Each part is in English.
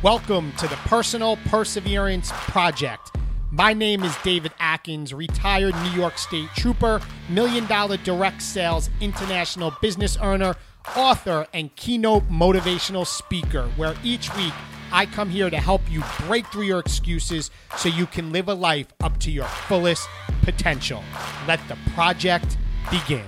Welcome to the Personal Perseverance Project. My name is David Atkins, retired New York State Trooper, $1 million direct sales international business earner, author, and keynote motivational speaker, where each week I come here to help you break through your excuses so you can live a life up to your fullest potential. Let the project begin.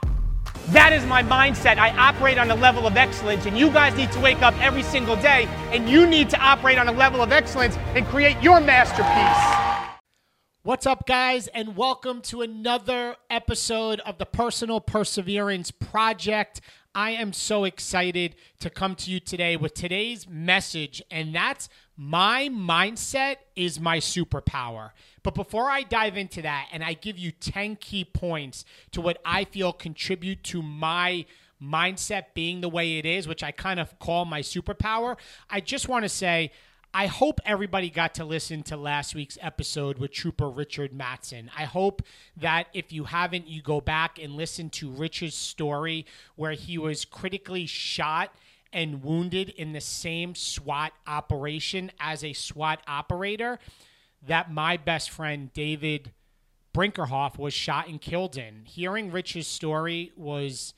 That is my mindset. I operate on a level of excellence, and you guys need to wake up every single day, and you need to operate on a level of excellence and create your masterpiece. What's up, guys, and welcome to another episode of the Personal Perseverance Project. I am so excited to come to you today with today's message, and that's my mindset is my superpower. But before I dive into that and I give you 10 key points to what I feel contribute to my mindset being the way it is, which I kind of call my superpower, I just want to say I hope everybody got to listen to last week's episode with Trooper Richard Mattson. I hope that if you haven't, you go back and listen to Richard's story where he was critically shot and wounded in the same SWAT operation as a SWAT operator that my best friend David Brinkerhoff was shot and killed in. Hearing Rich's story was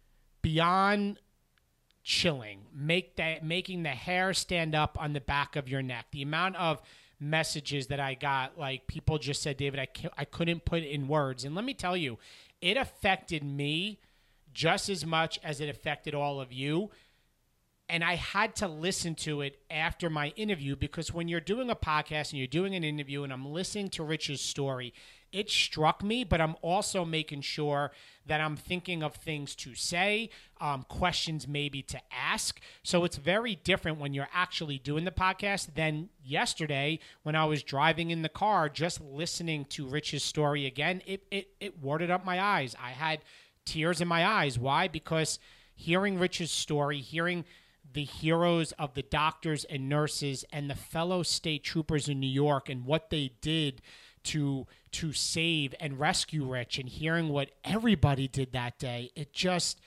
beyond chilling, making the hair stand up on the back of your neck. The amount of messages that I got, like people just said, David, I couldn't put it in words. And let me tell you, it affected me just as much as it affected all of you. And I had to listen to it after my interview because when you're doing a podcast and you're doing an interview and I'm listening to Rich's story, it struck me, but I'm also making sure that I'm thinking of things to say, questions maybe to ask. So it's very different when you're actually doing the podcast than yesterday when I was driving in the car, just listening to Rich's story again. It watered up my eyes. I had tears in my eyes. Why? Because hearing Rich's story, hearing the heroes of the doctors and nurses and the fellow state troopers in New York and what they did to save and rescue Rich, and hearing what everybody did that day, it just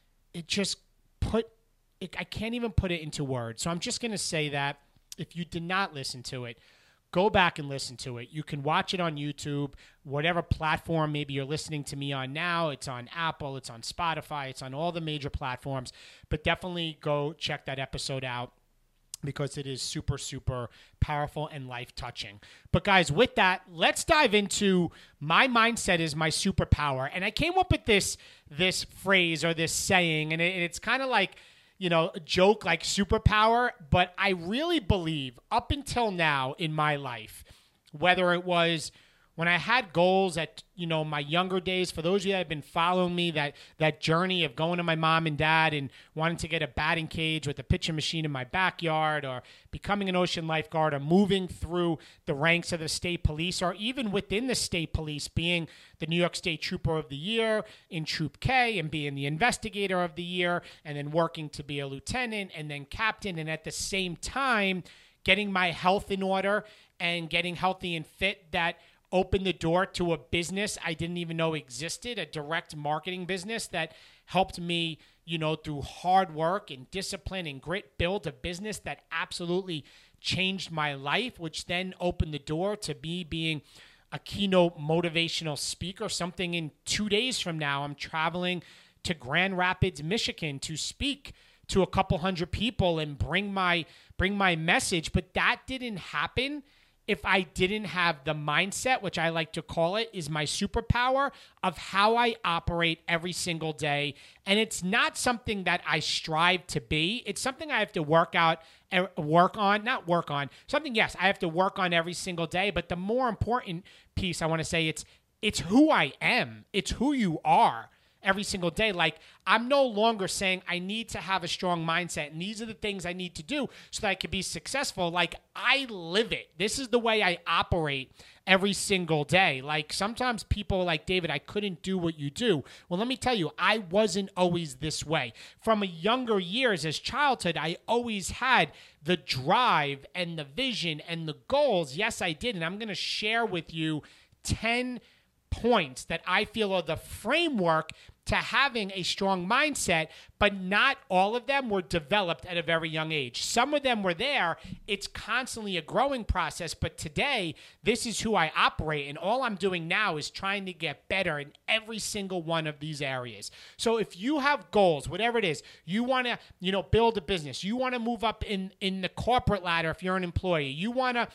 put it, I can't even put it into words. So I'm just going to say that if you did not listen to it, go back and listen to it. You can watch it on YouTube, whatever platform maybe you're listening to me on now. It's on Apple, it's on Spotify, it's on all the major platforms. But definitely go check that episode out because it is super, super powerful and life-touching. But guys, with that, let's dive into my mindset is my superpower. And I came up with this phrase or this saying, and it's kind of like, you know, a joke like superpower, but I really believe up until now in my life, whether it was when I had goals at, you know, my younger days, for those of you that have been following me, that journey of going to my mom and dad and wanting to get a batting cage with a pitching machine in my backyard, or becoming an ocean lifeguard, or moving through the ranks of the state police, or even within the state police, being the New York State Trooper of the Year in Troop K and being the Investigator of the Year, and then working to be a lieutenant and then captain, and at the same time getting my health in order and getting healthy and fit that opened the door to a business I didn't even know existed, a direct marketing business that helped me, you know, through hard work and discipline and grit, build a business that absolutely changed my life, which then opened the door to me being a keynote motivational speaker. Something in 2 days from now, I'm traveling to Grand Rapids, Michigan to speak to a couple hundred people and bring my message. But that didn't happen if I didn't have the mindset, which I like to call it, is my superpower of how I operate every single day. And it's not something that I strive to be. It's something I have to something, yes, I have to work on every single day. But the more important piece I want to say, it's who I am. It's who you are every single day. Like, I'm no longer saying I need to have a strong mindset and these are the things I need to do so that I can be successful. Like, I live it. This is the way I operate every single day. Like, sometimes people are like, David, I couldn't do what you do. Well, let me tell you, I wasn't always this way. From a younger years as childhood, I always had the drive and the vision and the goals. Yes, I did. And I'm going to share with you 10 points that I feel are the framework to having a strong mindset, but not all of them were developed at a very young age. Some of them were there. It's constantly a growing process, but today, this is who I operate, and all I'm doing now is trying to get better in every single one of these areas. So if you have goals, whatever it is, you want to, build a business, you want to move up in the corporate ladder if you're an employee, you want to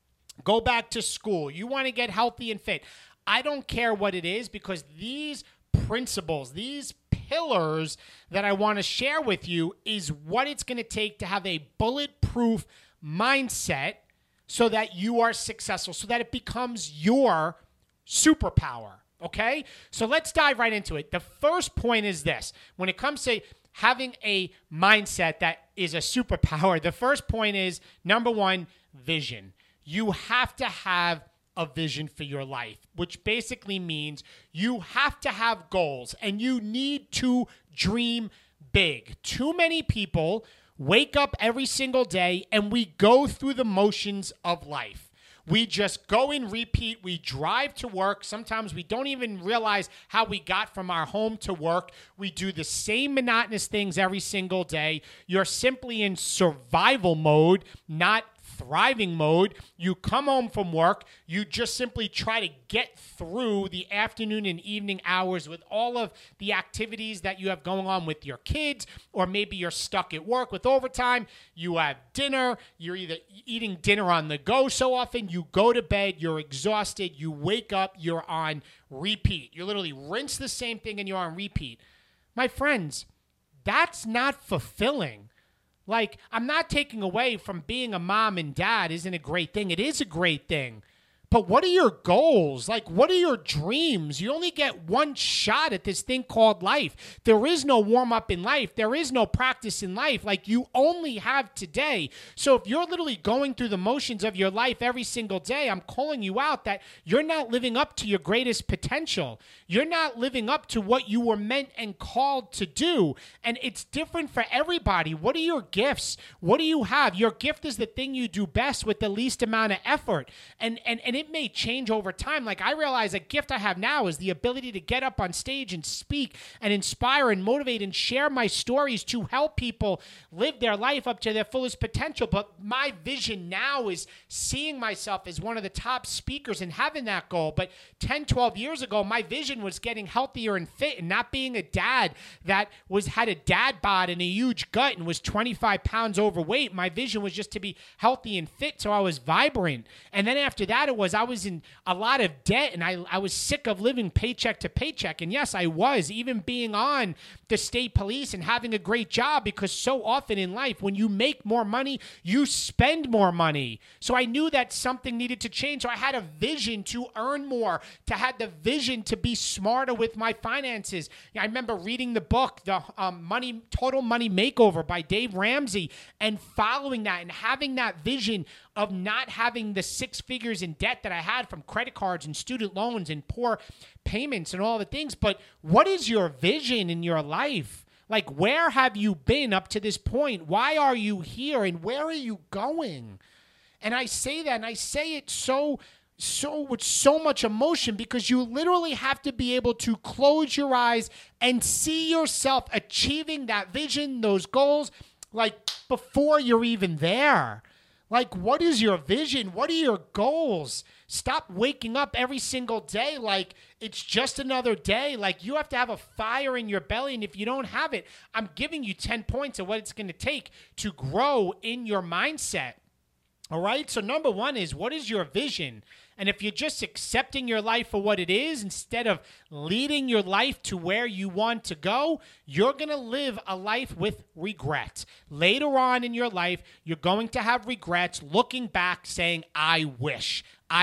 go back to school, you want to get healthy and fit, I don't care what it is, because these principles, these pillars that I want to share with you is what it's going to take to have a bulletproof mindset so that you are successful, so that it becomes your superpower, okay? So let's dive right into it. The first point is this. When it comes to having a mindset that is a superpower, the first point is, number one, vision. You have to have a vision for your life, which basically means you have to have goals and you need to dream big. Too many people wake up every single day and we go through the motions of life. We just go and repeat. We drive to work. Sometimes we don't even realize how we got from our home to work. We do the same monotonous things every single day. You're simply in survival mode, not thriving mode. You come home from work, you just simply try to get through the afternoon and evening hours with all of the activities that you have going on with your kids, or maybe you're stuck at work with overtime. You have dinner, you're either eating dinner on the go so often, you go to bed, you're exhausted, you wake up, you're on repeat. You literally rinse the same thing and you're on repeat. My friends, that's not fulfilling. Like, I'm not taking away from being a mom and dad isn't a great thing. It is a great thing. But what are your goals? Like, what are your dreams? You only get one shot at this thing called life. There is no warm-up in life. There is no practice in life. Like, you only have today. So if you're literally going through the motions of your life every single day, I'm calling you out that you're not living up to your greatest potential. You're not living up to what you were meant and called to do. And it's different for everybody. What are your gifts? What do you have? Your gift is the thing you do best with the least amount of effort. And it may change over time. Like, I realize a gift I have now is the ability to get up on stage and speak and inspire and motivate and share my stories to help people live their life up to their fullest potential. But my vision now is seeing myself as one of the top speakers and having that goal. But 10, 12 years ago, my vision was getting healthier and fit and not being a dad that had a dad bod and a huge gut and was 25 pounds overweight. My vision was just to be healthy and fit so I was vibrant. And then after that, I was in a lot of debt, and I was sick of living paycheck to paycheck. And yes, I was, even being on the state police and having a great job, because so often in life, when you make more money, you spend more money. So I knew that something needed to change. So I had a vision to earn more, to have the vision to be smarter with my finances. I remember reading the book, The Total Money Makeover by Dave Ramsey, and following that and having that vision of not having the six figures in debt that I had from credit cards and student loans and poor payments and all the things. But what is your vision in your life? Like, where have you been up to this point? Why are you here, and where are you going? And I say that, and I say it so with so much emotion, because you literally have to be able to close your eyes and see yourself achieving that vision, those goals, like before you're even there. Like, what is your vision? What are your goals? Stop waking up every single day like it's just another day. Like, you have to have a fire in your belly, and if you don't have it, I'm giving you 10 points of what it's going to take to grow in your mindset. All right? So number one is, what is your vision? And if you're just accepting your life for what it is instead of leading your life to where you want to go, you're going to live a life with regret. Later on in your life, you're going to have regrets, looking back saying, I wish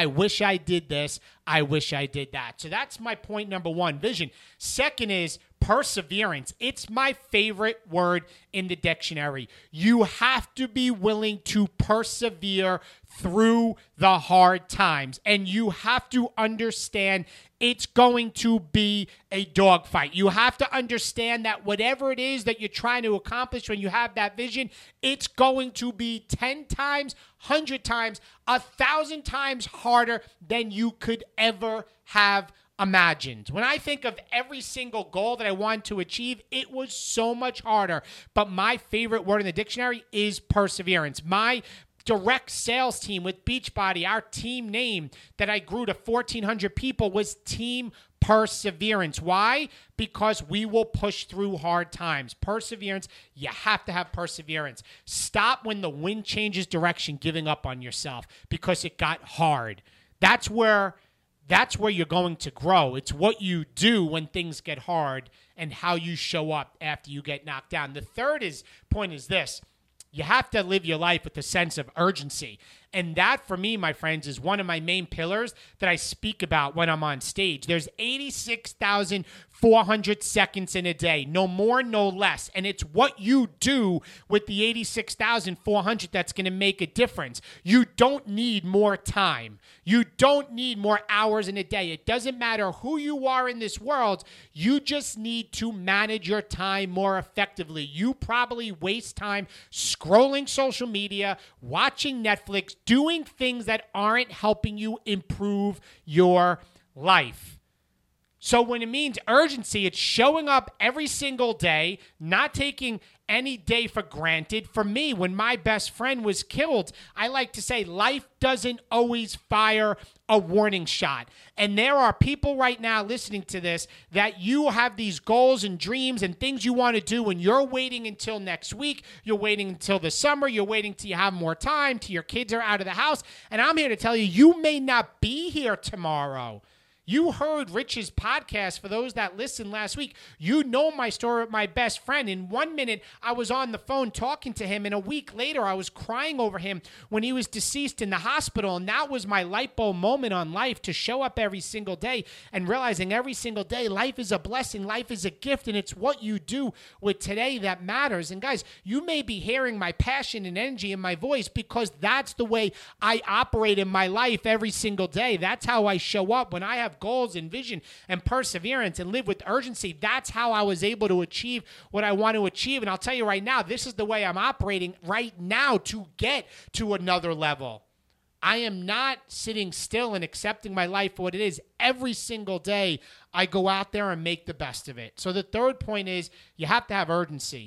I did this. I wish I did that. So that's my point number one, vision. Second is perseverance. It's my favorite word in the dictionary. You have to be willing to persevere through the hard times. And you have to understand it's going to be a dogfight. You have to understand that whatever it is that you're trying to accomplish when you have that vision, it's going to be 10 times, 100 times, 1,000 times harder than you could ever have imagined. When I think of every single goal that I wanted to achieve, it was so much harder. But my favorite word in the dictionary is perseverance. My direct sales team with Beachbody, our team name that I grew to 1,400 people was Team Perseverance. Why? Because we will push through hard times. Perseverance, you have to have perseverance. Stop when the wind changes direction, giving up on yourself because it got hard. That's where you're going to grow. It's what you do when things get hard and how you show up after you get knocked down. The third point is this. You have to live your life with a sense of urgency. And that, for me, my friends, is one of my main pillars that I speak about when I'm on stage. There's 86,400 seconds in a day, no more, no less. And it's what you do with the 86,400 that's going to make a difference. You don't need more time. You don't need more hours in a day. It doesn't matter who you are in this world. You just need to manage your time more effectively. You probably waste time scrolling social media, watching Netflix, doing things that aren't helping you improve your life. So when it means urgency, it's showing up every single day, not taking any day for granted. For me, when my best friend was killed, I like to say life doesn't always fire a warning shot. And there are people right now listening to this that you have these goals and dreams and things you want to do, and you're waiting until next week. You're waiting until the summer. You're waiting till you have more time, till your kids are out of the house. And I'm here to tell you, you may not be here tomorrow. You heard Rich's podcast for those that listened last week. You know my story with my best friend. In 1 minute, I was on the phone talking to him, and a week later, I was crying over him when he was deceased in the hospital. And that was my light bulb moment on life, to show up every single day and realizing every single day life is a blessing, life is a gift, and it's what you do with today that matters. And guys, you may be hearing my passion and energy in my voice because that's the way I operate in my life every single day. That's how I show up when I have goals and vision and perseverance and live with urgency. That's how I was able to achieve what I want to achieve. And I'll tell you right now, this is the way I'm operating right now to get to another level. I am not sitting still and accepting my life for what it is. Every single day, I go out there and make the best of it. So the third point is you have to have urgency.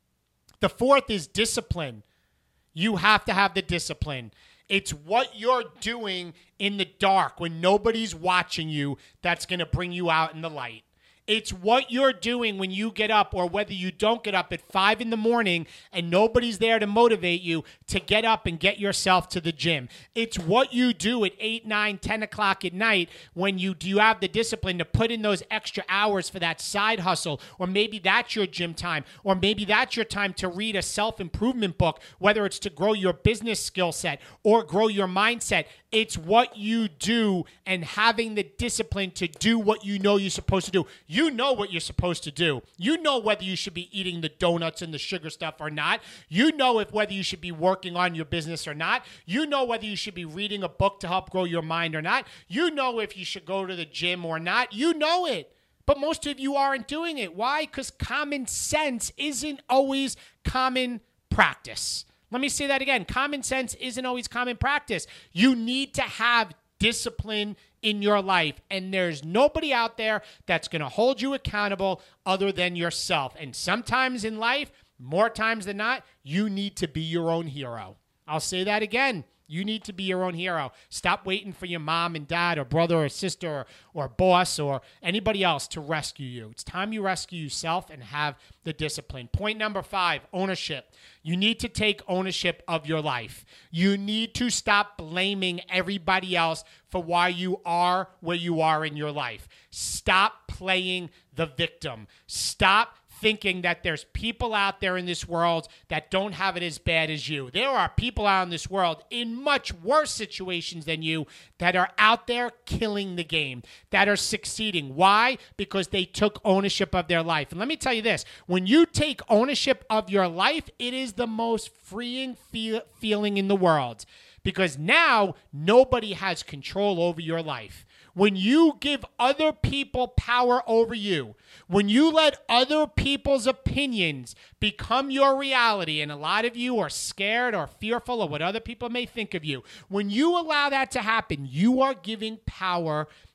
The fourth is discipline. You have to have the discipline. It's what you're doing in the dark when nobody's watching you that's going to bring you out in the light. It's what you're doing when you get up, or whether you don't get up at 5 in the morning and nobody's there to motivate you to get up and get yourself to the gym. It's what you do at 8, 9, 10 o'clock at night when you have the discipline to put in those extra hours for that side hustle, or maybe that's your gym time, or maybe that's your time to read a self-improvement book, whether it's to grow your business skill set or grow your mindset. It's what you do and having the discipline to do what you know you're supposed to do. You know what you're supposed to do. You know whether you should be eating the donuts and the sugar stuff or not. You know whether you should be working on your business or not. You know whether you should be reading a book to help grow your mind or not. You know if you should go to the gym or not. You know it. But most of you aren't doing it. Why? Because common sense isn't always common practice. Let me say that again. Common sense isn't always common practice. You need to have discipline in your life, and there's nobody out there that's going to hold you accountable other than yourself. And sometimes in life, more times than not, you need to be your own hero. I'll say that again. You need to be your own hero. Stop waiting for your mom and dad or brother or sister or boss or anybody else to rescue you. It's time you rescue yourself and have the discipline. Point number 5, ownership. You need to take ownership of your life. You need to stop blaming everybody else for why you are where you are in your life. Stop playing the victim. Stop thinking that there's people out there in this world that don't have it as bad as you. There are people out in this world in much worse situations than you that are out there killing the game, that are succeeding. Why? Because they took ownership of their life. And let me tell you this, when you take ownership of your life, it is the most freeing feeling in the world, because now nobody has control over your life. When you give other people power over you, when you let other people's opinions become your reality, and a lot of you are scared or fearful of what other people may think of you, when you allow that to happen, you are giving power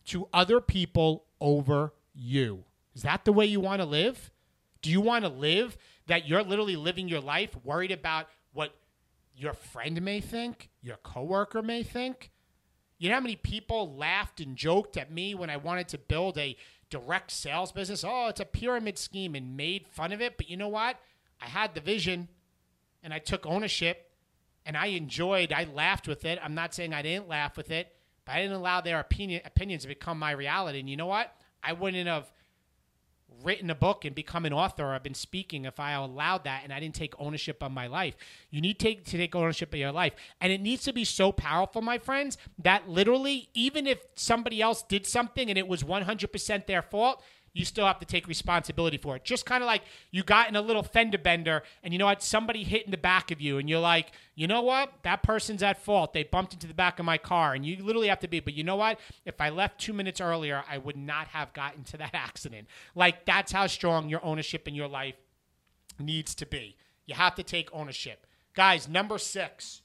to other people over you. Is that the way you want to live? Do you want to live that you're literally living your life worried about what your friend may think, your coworker may think? You know how many people laughed and joked at me when I wanted to build a direct sales business? Oh, it's a pyramid scheme, and made fun of it. But you know what? I had the vision and I took ownership and I laughed with it. I'm not saying I didn't laugh with it, but I didn't allow their opinions to become my reality. And you know what? I wouldn't have written a book and become an author or I've been speaking if I allowed that and I didn't take ownership of my life. You need to take ownership of your life. And it needs to be so powerful, my friends, that literally even if somebody else did something and it was 100% their fault, you still have to take responsibility for it. Just kind of like you got in a little fender bender and you know what? Somebody hit in the back of you and you're like, you know what? That person's at fault. They bumped into the back of my car. And you literally have to be, but you know what? If I left 2 minutes earlier, I would not have gotten to that accident. Like, that's how strong your ownership in your life needs to be. You have to take ownership. Guys, number 6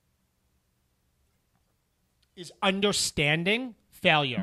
is understanding failure.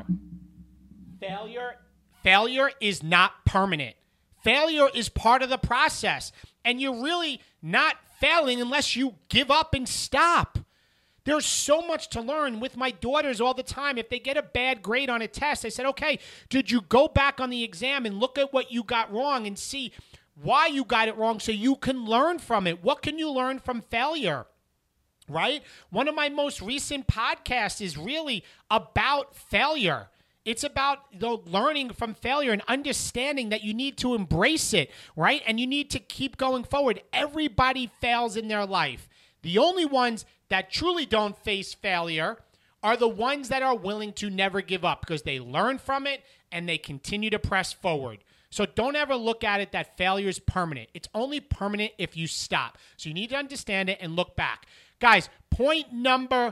Failure is not permanent. Failure is part of the process. And you're really not failing unless you give up and stop. There's so much to learn with my daughters all the time. If they get a bad grade on a test, I said, okay, did you go back on the exam and look at what you got wrong and see why you got it wrong so you can learn from it? What can you learn from failure? Right? One of my most recent podcasts is really about failure. It's about learning from failure and understanding that you need to embrace it, right? And you need to keep going forward. Everybody fails in their life. The only ones that truly don't face failure are the ones that are willing to never give up because they learn from it and they continue to press forward. So don't ever look at it that failure is permanent. It's only permanent if you stop. So you need to understand it and look back. Guys, point number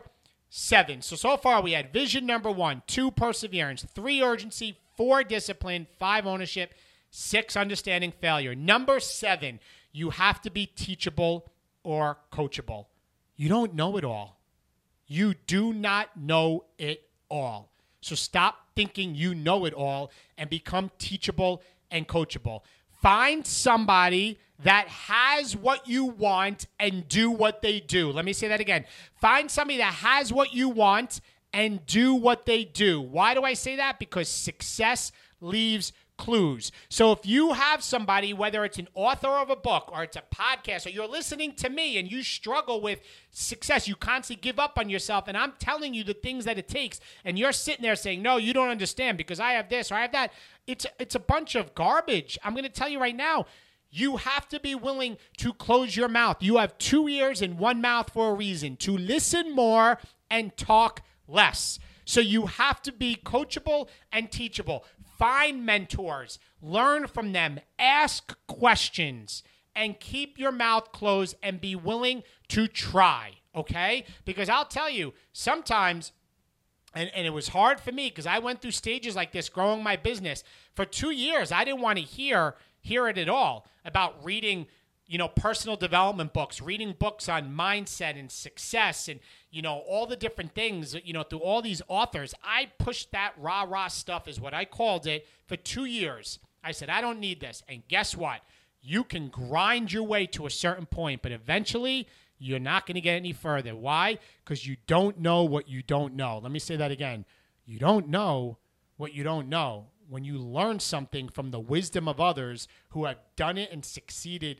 7. So far we had vision number 1, 2, perseverance, 3, urgency, 4, discipline, 5, ownership, 6, understanding failure. Number 7, you have to be teachable or coachable. You don't know it all. You do not know it all. So stop thinking you know it all and become teachable and coachable. Find somebody that has what you want and do what they do. Let me say that again. Find somebody that has what you want and do what they do. Why do I say that? Because success leaves clues. So if you have somebody, whether it's an author of a book or it's a podcast or you're listening to me and you struggle with success, you constantly give up on yourself and I'm telling you the things that it takes and you're sitting there saying, no, you don't understand because I have this or I have that. It's a bunch of garbage. I'm going to tell you right now, you have to be willing to close your mouth. You have 2 ears and 1 mouth for a reason, to listen more and talk less. So you have to be coachable and teachable. Find mentors, learn from them, ask questions, and keep your mouth closed and be willing to try, okay? Because I'll tell you, sometimes, and it was hard for me because I went through stages like this growing my business. For 2 years, I didn't want to hear it at all about reading, personal development books, reading books on mindset and success and, all the different things, through all these authors. I pushed that rah-rah stuff is what I called it for 2 years. I said, I don't need this. And guess what? You can grind your way to a certain point, but eventually you're not going to get any further. Why? Because you don't know what you don't know. Let me say that again. You don't know what you don't know. When you learn something from the wisdom of others who have done it and succeeded,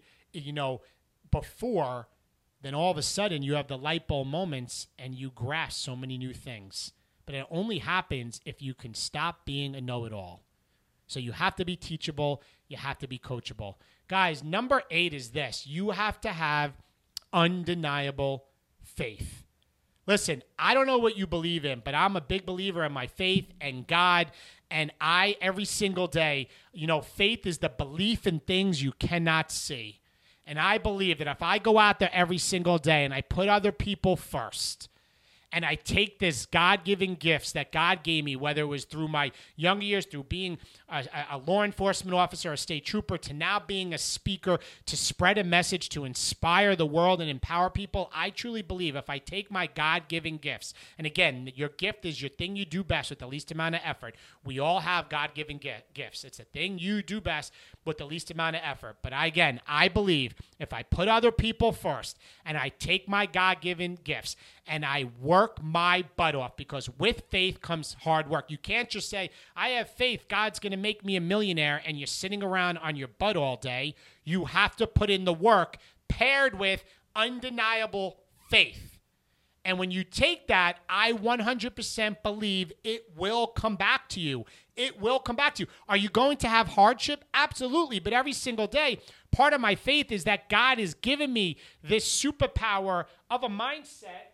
before, then all of a sudden you have the light bulb moments and you grasp so many new things. But it only happens if you can stop being a know-it-all. So you have to be teachable. You have to be coachable. Guys, number 8 is this. You have to have undeniable faith. Listen, I don't know what you believe in, but I'm a big believer in my faith and God. And every single day, faith is the belief in things you cannot see. And I believe that if I go out there every single day and I put other people first and I take this God-given gifts that God gave me, whether it was through my younger years, through being a law enforcement officer, a state trooper, to now being a speaker, to spread a message, to inspire the world and empower people. I truly believe if I take my God-given gifts, and again, your gift is your thing you do best with the least amount of effort. We all have God-given gifts. It's a thing you do best with the least amount of effort. But I believe if I put other people first and I take my God-given gifts and I work my butt off, because with faith comes hard work. You can't just say, I have faith, God's going to make me a millionaire, and you're sitting around on your butt all day. You have to put in the work paired with undeniable faith. And when you take that, I 100% believe it will come back to you. It will come back to you. Are you going to have hardship? Absolutely. But every single day, part of my faith is that God has given me this superpower of a mindset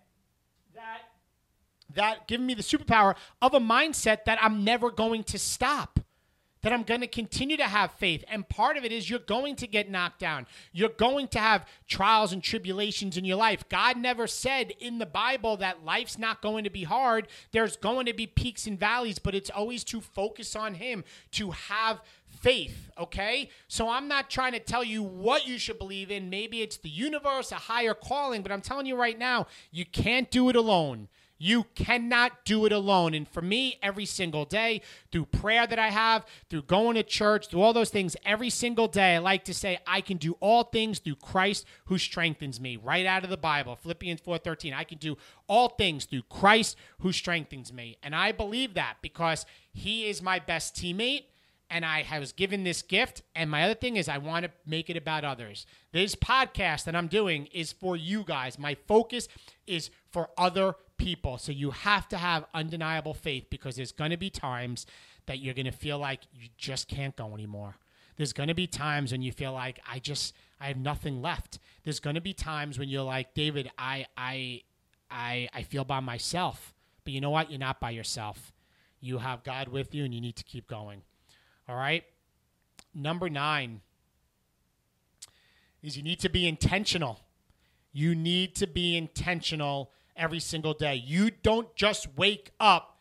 that I'm never going to stop, that I'm going to continue to have faith. And part of it is you're going to get knocked down. You're going to have trials and tribulations in your life. God never said in the Bible that life's not going to be hard. There's going to be peaks and valleys, but it's always to focus on Him, to have faith, okay? So I'm not trying to tell you what you should believe in. Maybe it's the universe, a higher calling, but I'm telling you right now, you can't do it alone. You cannot do it alone. And for me, every single day, through prayer that I have, through going to church, through all those things, every single day, I like to say, I can do all things through Christ who strengthens me. Right out of the Bible, Philippians 4:13. I can do all things through Christ who strengthens me. And I believe that because He is my best teammate. And I was given this gift. And my other thing is I want to make it about others. This podcast that I'm doing is for you guys. My focus is for other people. So you have to have undeniable faith, because there's going to be times that you're going to feel like you just can't go anymore. There's going to be times when you feel like I have nothing left. There's going to be times when you're like, David, I feel by myself. But you know what? You're not by yourself. You have God with you, and you need to keep going. All right. Number 9 is you need to be intentional. You need to be intentional every single day. You don't just wake up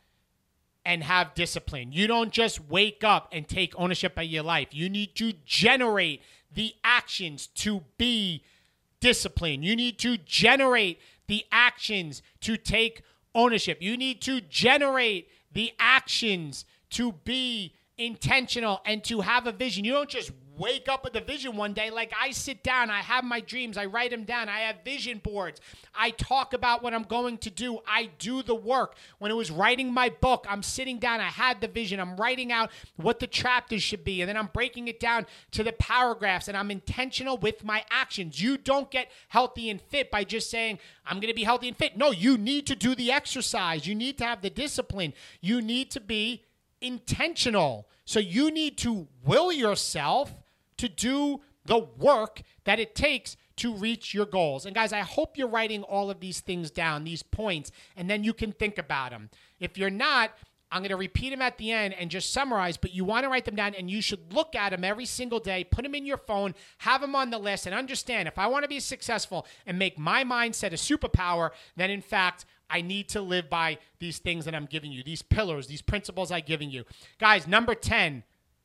and have discipline. You don't just wake up and take ownership of your life. You need to generate the actions to be disciplined. You need to generate the actions to take ownership. You need to generate the actions to be intentional and to have a vision. You don't just wake up with a vision one day. Like, I sit down, I have my dreams, I write them down, I have vision boards, I talk about what I'm going to do, I do the work. When it was writing my book, I'm sitting down, I had the vision, I'm writing out what the chapters should be, and then I'm breaking it down to the paragraphs, and I'm intentional with my actions. You don't get healthy and fit by just saying, I'm going to be healthy and fit. No, you need to do the exercise. You need to have the discipline. You need to be intentional. So you need to will yourself to do the work that it takes to reach your goals. And guys, I hope you're writing all of these things down, these points, and then you can think about them. If you're not, I'm going to repeat them at the end and just summarize, but you want to write them down, and you should look at them every single day, put them in your phone, have them on the list, and understand if I want to be successful and make my mindset a superpower, then in fact, I need to live by these things that I'm giving you, these pillars, these principles I'm giving you. Guys, number 10,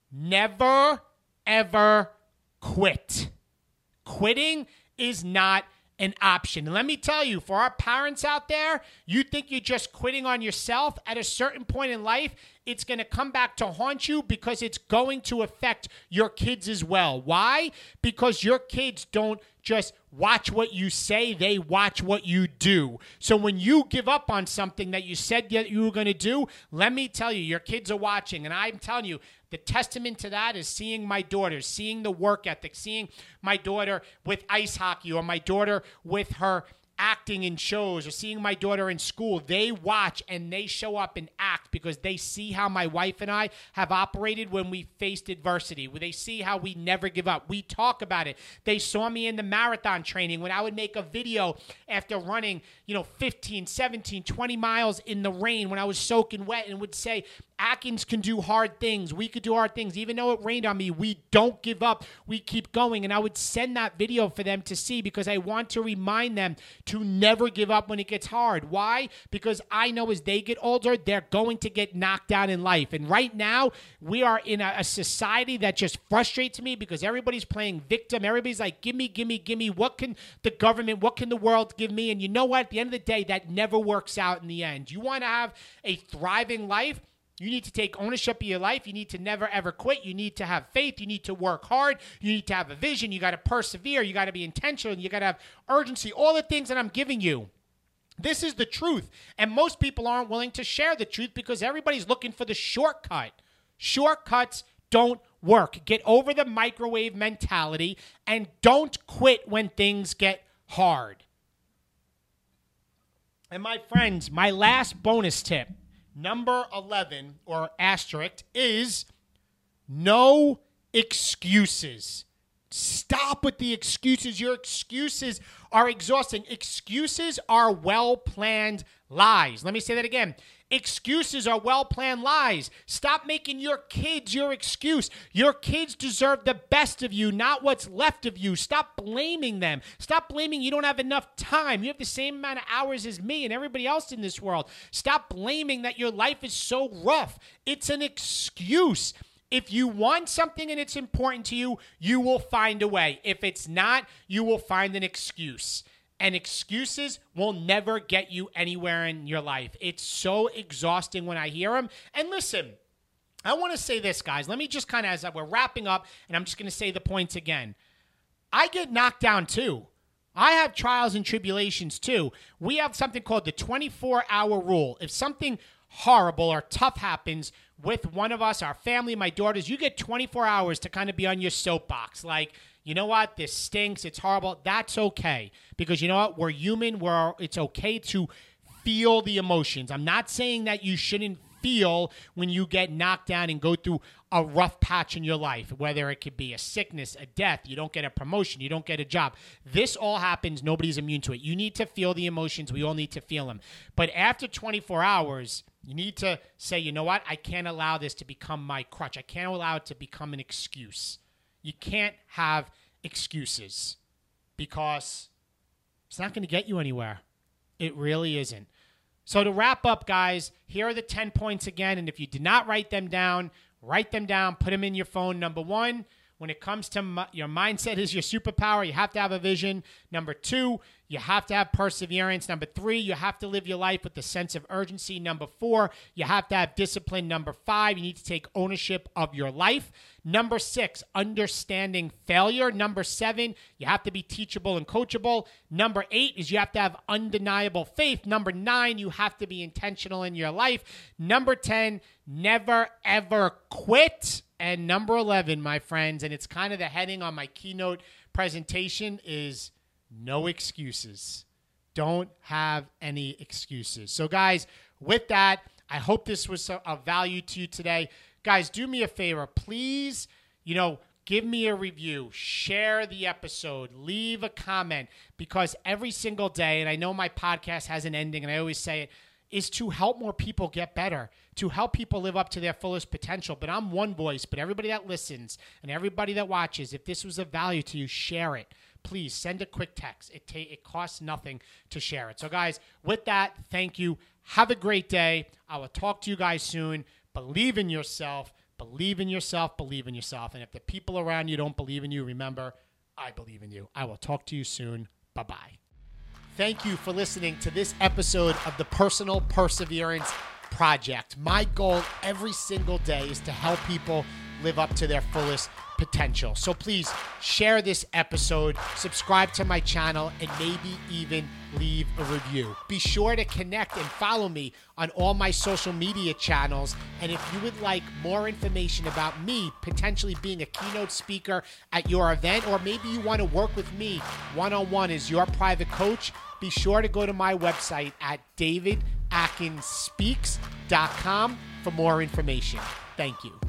never, ever quit. Quitting is not an option. And let me tell you, for our parents out there, you think you're just quitting on yourself. At a certain point in life, it's going to come back to haunt you, because it's going to affect your kids as well. Why? Because your kids don't just watch what you say, they watch what you do. So when you give up on something that you said that you were going to do, let me tell you, your kids are watching. And I'm telling you, the testament to that is seeing my daughter, seeing the work ethic, seeing my daughter with ice hockey, or my daughter with her acting in shows, or seeing my daughter in school. They watch and they show up and act because they see how my wife and I have operated when we faced adversity, where they see how we never give up. We talk about it. They saw me in the marathon training when I would make a video after running, 15, 17, 20 miles in the rain when I was soaking wet, and would say, Atkins can do hard things. We could do hard things. Even though it rained on me, we don't give up. We keep going. And I would send that video for them to see because I want to remind them to never give up when it gets hard. Why? Because I know as they get older, they're going to get knocked down in life. And right now, we are in a society that just frustrates me because everybody's playing victim. Everybody's like, give me, give me, give me. What can the government, what can the world give me? And you know what? At the end of the day, that never works out in the end. You want to have a thriving life? You need to take ownership of your life. You need to never, ever quit. You need to have faith. You need to work hard. You need to have a vision. You got to persevere. You got to be intentional. You got to have urgency. All the things that I'm giving you. This is the truth. And most people aren't willing to share the truth because everybody's looking for the shortcut. Shortcuts don't work. Get over the microwave mentality and don't quit when things get hard. And my friends, my last bonus tip, number 11 or asterisk, is no excuses. Stop with the excuses. Your excuses are exhausting. Excuses are well-planned lies. Let me say that again. Excuses are well-planned lies. Stop making your kids your excuse. Your kids deserve the best of you, not what's left of you. Stop blaming them. Stop blaming you don't have enough time. You have the same amount of hours as me and everybody else in this world. Stop blaming that your life is so rough. It's an excuse. If you want something and it's important to you, you will find a way. If it's not, you will find an excuse. And excuses will never get you anywhere in your life. It's so exhausting when I hear them. And listen, I want to say this, guys. Let me just kind of, as we're wrapping up, and I'm just going to say the points again. I get knocked down too. I have trials and tribulations too. We have something called the 24-hour rule. If something horrible or tough happens with one of us, our family, my daughters, you get 24 hours to kind of be on your soapbox. Like, you know what? This stinks. It's horrible. That's okay. Because you know what? We're human. It's okay to feel the emotions. I'm not saying that you shouldn't feel when you get knocked down and go through a rough patch in your life, whether it could be a sickness, a death, you don't get a promotion, you don't get a job. This all happens. Nobody's immune to it. You need to feel the emotions. We all need to feel them. But after 24 hours, you need to say, you know what? I can't allow this to become my crutch. I can't allow it to become an excuse. You can't have excuses because it's not going to get you anywhere. It really isn't. So to wrap up, guys, here are the 10 points again. And if you did not write them down, put them in your phone. Number 1, when it comes to your mindset is your superpower, you have to have a vision. Number 2, you have to have perseverance. Number 3, you have to live your life with a sense of urgency. Number 4, you have to have discipline. Number 5, you need to take ownership of your life. Number 6, understanding failure. Number 7, you have to be teachable and coachable. Number 8 is you have to have undeniable faith. Number 9, you have to be intentional in your life. Number 10, never ever quit. And number 11, my friends, and it's kind of the heading on my keynote presentation, is no excuses. Don't have any excuses. So, guys, with that, I hope this was of value to you today. Guys, do me a favor. Please, give me a review. Share the episode. Leave a comment. Because every single day, and I know my podcast has an ending, and I always say it, is to help more people get better, to help people live up to their fullest potential. But I'm one voice, but everybody that listens and everybody that watches, if this was of value to you, share it. Please send a quick text. It costs nothing to share it. So, guys, with that, thank you. Have a great day. I will talk to you guys soon. Believe in yourself. Believe in yourself. Believe in yourself. And if the people around you don't believe in you, remember, I believe in you. I will talk to you soon. Bye-bye. Thank you for listening to this episode of the Personal Perseverance Project. My goal every single day is to help people live up to their fullest potential. So please share this episode, subscribe to my channel, and maybe even leave a review. Be sure to connect and follow me on all my social media channels. And if you would like more information about me potentially being a keynote speaker at your event, or maybe you want to work with me one-on-one as your private coach, be sure to go to my website at davidackinspeaks.com for more information. Thank you.